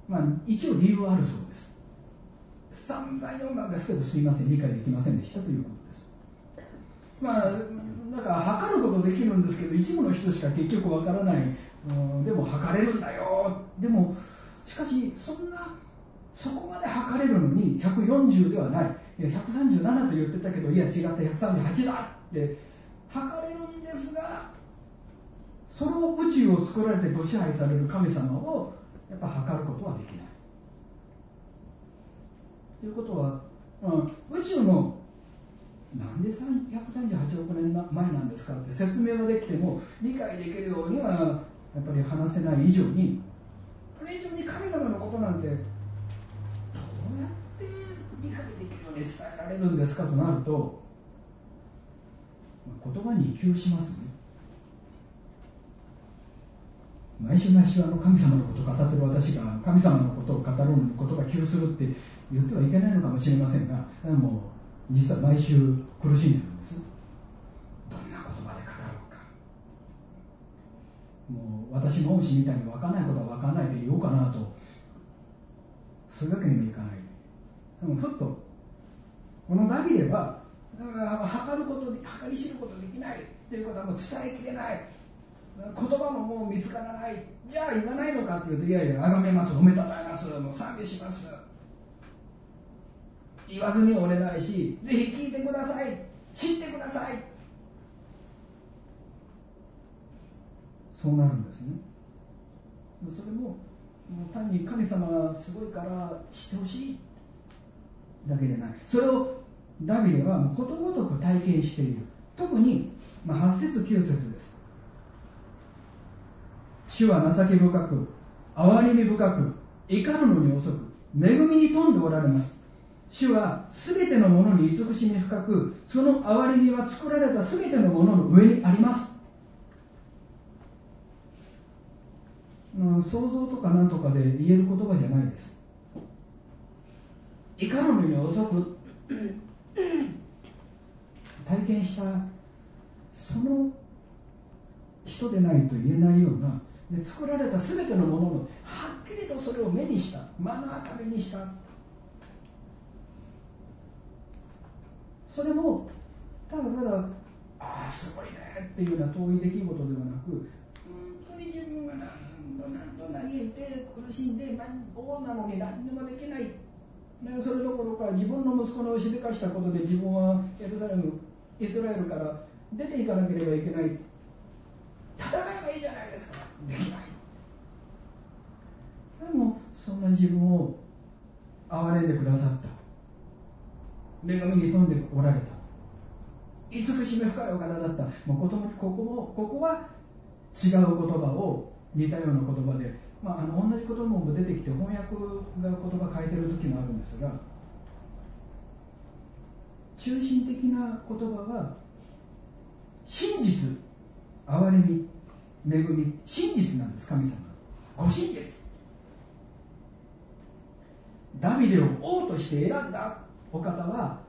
一応理由はあるそうです。散々読んだんですけど、すいません、理解できませんでしたということです。だから測ることできるんですけど、一部の人しか結局わからない。でも測れるんだよ。でもしかしそこまで測れるのに140ではない。いや137と言ってたけど、いや違った138だって測れるんですが、その宇宙を作られてご支配される神様をやっぱ測ることはできない。ということは、宇宙のなんで138億年前なんですかって説明はできても、理解できるようにはやっぱり話せない以上に、これ以上に神様のことなんてどうやって理解できるように伝えられるんですかとなると、言葉に窮しますね。毎週毎週神様のことを語っている私が神様のことを語るのに言葉窮するって言ってはいけないのかもしれませんが、でも実は毎週苦しんでるんです。どんな言葉で語ろうか。もう私の恩師みたいに分からないことは分からないで言おうかなと、そういうわけにもいかない。でもふっとこのダビデは計り知ることできないということはもう伝えきれない、言葉ももう見つからない、じゃあ言わないのかっていうと、いやいや、崇めます、褒めたたえます、もう賛美します、言わずにおれないし、ぜひ聞いてください、知ってください、そうなるんですね。それも単に神様がすごいから知ってほしいだけでない。それをダビデはもうことごとく体験している。特に8節9節です。主は情け深く、憐れみ深く、怒るのに遅く、恵みに富んでおられます。主はすべてのものに慈しみ深く、その憐れみは作られたすべてのものの上にあります。想像とか何とかで言える言葉じゃないです。怒るのに遅く体験したその人でないと言えないような、で作られたすべてのもののはっきりとそれを目にした、目の当たりにした。それもただすごいねっていうような遠い出来事ではなく、本当に自分は何度嘆いて苦しんで王なのに何にもできない、それどころか自分の息子のしでかしたことで自分はエルサレムイスラエルから出ていかなければいけない、戦えばいいじゃないですか、できない。でもそんな自分を憐れんでくださった、恵みに富んでおられた、慈しみ深いお方だった。もうここは違う言葉を似たような言葉で、同じ言葉も出てきて翻訳が言葉変えてる時もあるんですが、中心的な言葉は真実、憐れみ、恵み、真実なんです。神様ご真実。ダビデを王として選んだお方は、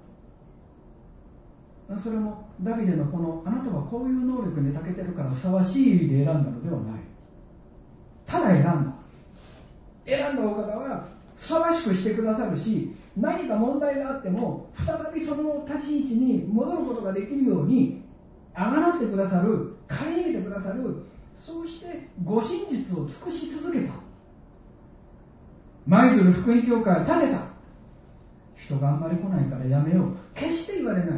それもダビデのあなたはこういう能力に長けてるからふさわしいで選んだのではない。ただ選んだお方はふさわしくしてくださるし、何か問題があっても再びその立ち位置に戻ることができるようにあがなってくださる、顧みてくださる、そうしてご真実を尽くし続けた。舞鶴福音教会を建てた。人があんまり来ないからやめよう、決して言われない。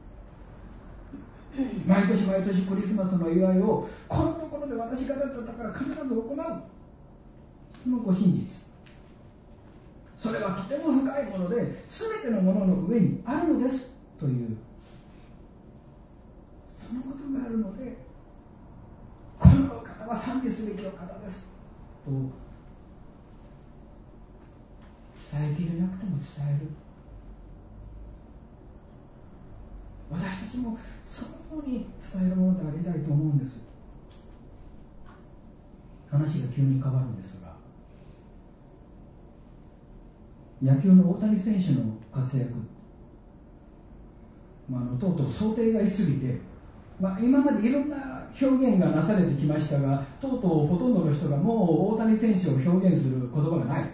毎年毎年クリスマスの祝いをこのところで私がだったから必ず行う、そのご真実、それはとても深いもので全てのものの上にあるのですという、そのことがあるので、このお方は賛美すべきお方ですと伝えきれなくても伝える。私たちもそのように伝えるものでありたいと思うんです。話が急に変わるんですが、野球の大谷選手の活躍、とうとう想定外すぎて、今までいろんな表現がなされてきましたが、とうとうほとんどの人がもう大谷選手を表現する言葉がない。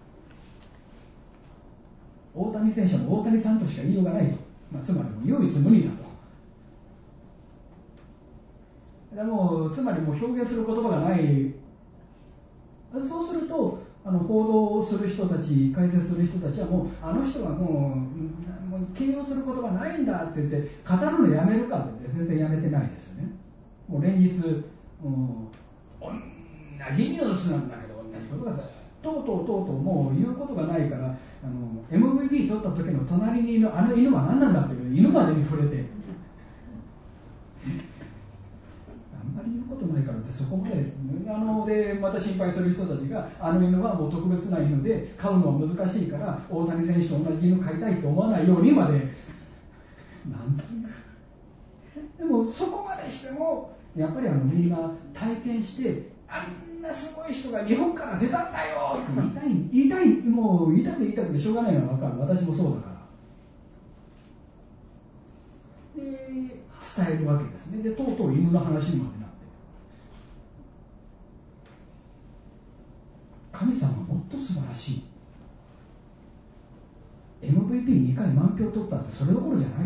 大谷選手は大谷さんとしか言いようがないと、つまり唯一無二だと。でもつまりもう表現する言葉がない。そうすると報道をする人たち、解説する人たちはもうあの人はもう形容する言葉ないんだって言って語るのやめるかって言って全然やめてないですよね。もう連日同じニュースなんだけど同じことがずっともう言うことがないから、MVP 取った時の隣にいるあの犬は何なんだっていう犬までに触れてあんまり言うことないからってそこまででまた心配する人たちがあの犬はもう特別な犬で飼うのは難しいから大谷選手と同じ犬飼いたいと思わないようにまでなんていうでもそこまでしてもやっぱりみんな体験してあんなすごい人が日本から出たんだよって言いたいもう言いたくてしょうがないのは分かる。私もそうだからで伝えるわけですね。でとうとう犬の話にまでなって神様はもっと素晴らしい MVP2 回満票取ったってそれどころじゃない。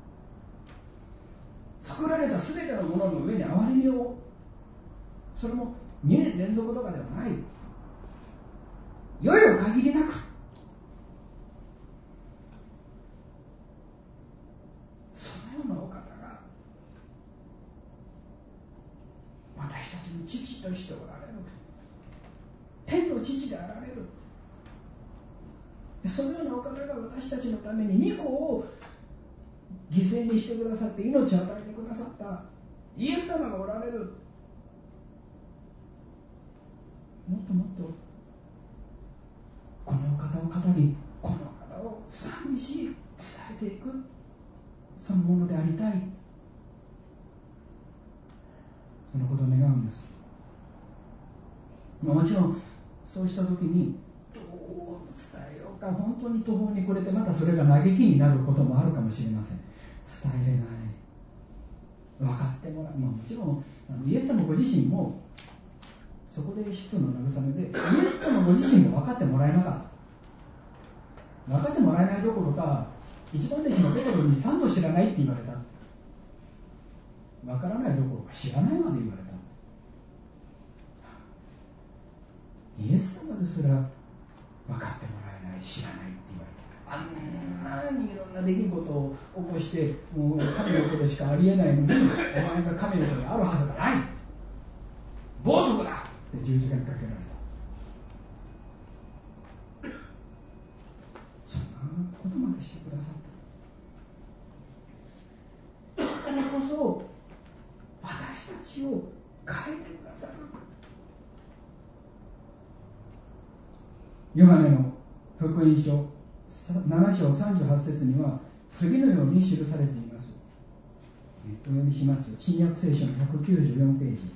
作られた全てのものの上に憐れみを、それも2年連続とかではない。いよいよ限りなくそのようなお方が私たちの父としておられる、天の父であられる。そのようなお方が私たちのために御子を犠牲にしてくださって命を与えてくださったイエス様がおられる。もっともっとこのお方を語り、このお方を賛美し伝えていく、そのものでありたい、そのことを願うんです。もちろんそうした時にどう伝えようか、本当に途方に暮れてまたそれが嘆きになることもあるかもしれません。伝えれない、分かってもらう、もちろんイエス様ご自身もそこで質の慰めでイエス様ご自身も分かってもらえなかった。分かってもらえないどころか一番弟子のペテロに3度知らないって言われた。分からないどころか知らないまで言われた。イエス様ですら分かってもらえない、知らないって言われた。あんなにいろんな出来事を起こしてもう神の子でしかありえないのにお前が神の子であるはずがない、暴徒だって十字架にかけられた。そんなことまでしてくださった。だからこそ私たちを変えてくださる。ヨハネの福音書7章38節には次のように記されています。お読みします。新約聖書の194ページ。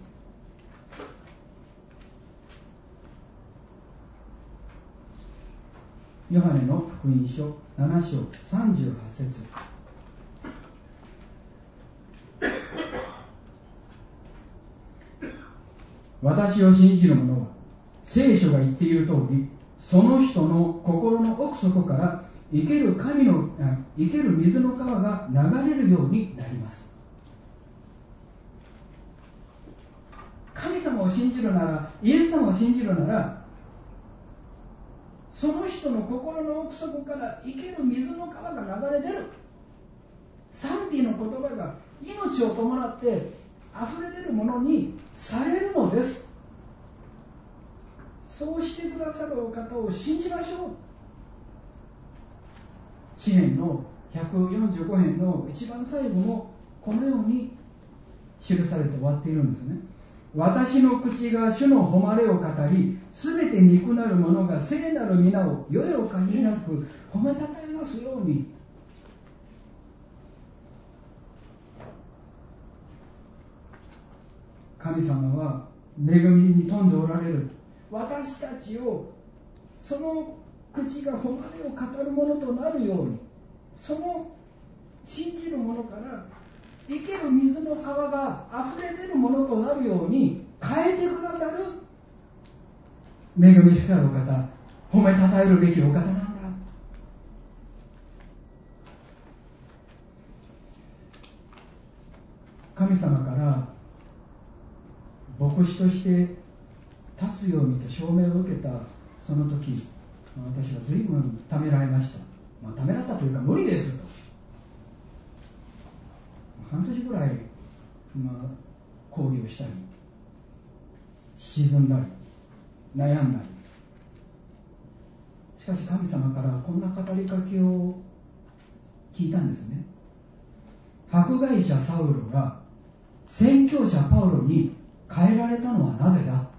ヨハネの福音書7章38節。私を信じる者は聖書が言っている通り、その人の心の奥底から生ける水の川が流れるようになります。神様を信じるなら、イエス様を信じるなら、その人の心の奥底から生ける水の川が流れ出る。賛美の言葉が命を伴って溢れ出るものにされるのです。そうしてくださるお方を信じましょう。詩編の145編の一番最後もこのように記されて終わっているんですね。私の口が主の誉れを語り、すべて肉なる者が聖なる皆をよよ限りなく褒めたたえますように。神様は恵みに富んでおられる。私たちをその口が誉れを語るものとなるように、その信じる者から生ける水の川が溢れ出るものとなるように変えてくださる恵み深いお方、褒めたたえるべきお方なんだ。神様から牧師として立つようにと証明を受けたその時、私は随分ためらいました。ためらったというか、無理ですと。半年ぐらい、講義をしたり、沈んだり、悩んだり。しかし神様からこんな語りかけを聞いたんですね。迫害者サウロが宣教者パウロに変えられたのはなぜだ。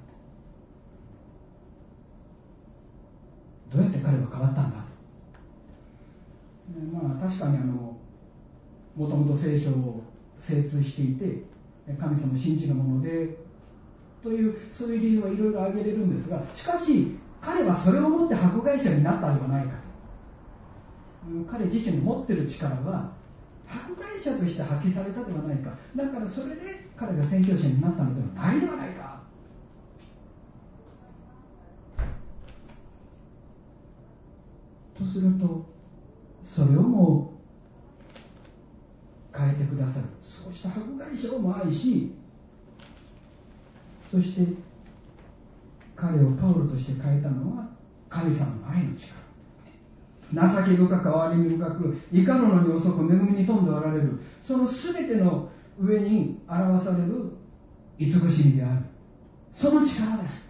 どうやって彼は変わったんだ。確かにもともと聖書を精通していて神様を信じるものでというそういう理由はいろいろ挙げれるんですが、しかし彼はそれをもって迫害者になったのではないかと。彼自身の持っている力は迫害者として発揮されたではないか。だからそれで彼が宣教師になったのではないではないか。とすると、それをも変えてくださる、そうした迫害者をも愛し、そして彼をパウロとして変えたのは神様の愛の力。情け深く憐れみ深く、いかるのに遅く恵みに富んでおられる、その全ての上に表される慈しみである、その力です。